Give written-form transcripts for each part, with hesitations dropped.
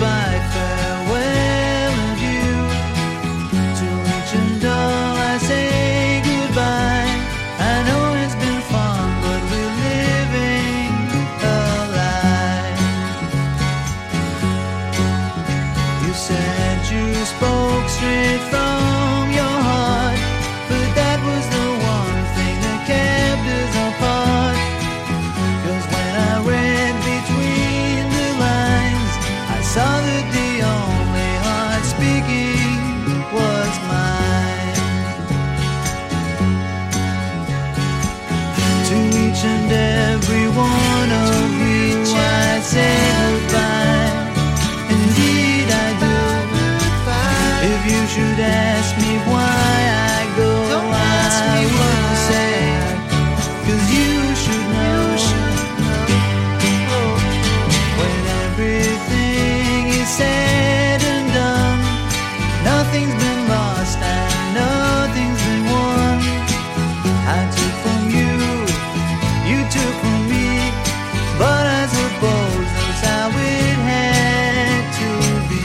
goodbye, farewell adieu. To each and all I say goodbye. I know it's been fun, but we're living a lie. You said you spoke straight from your heart, but that was the one thing that kept us apart. 'Cause when I read between the lines, I saw that the only heart speaking was mine. To each and every one of you I say goodbye. Indeed I do. If you should ask me why I go, I wouldn't say, 'cause you should know. When everything is said and done, nothing's been lost and nothing's been won. I took from you, you took from me, but I suppose that's how it had to be.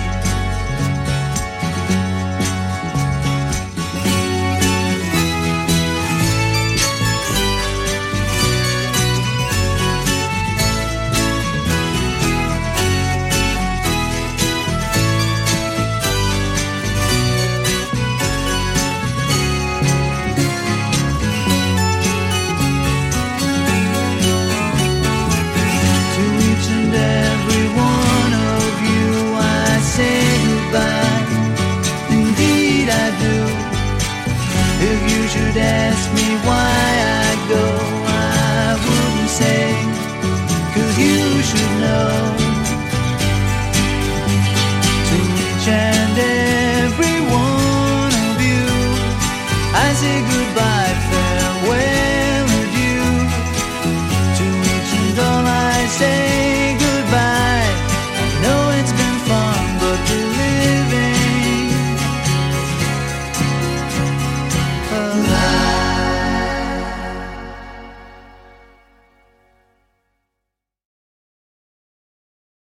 To each and every one of you I say goodbye. Indeed I do. If you should ask me why I go, I wouldn't say, 'cause you should know. To each and every one of you I say goodbye, farewell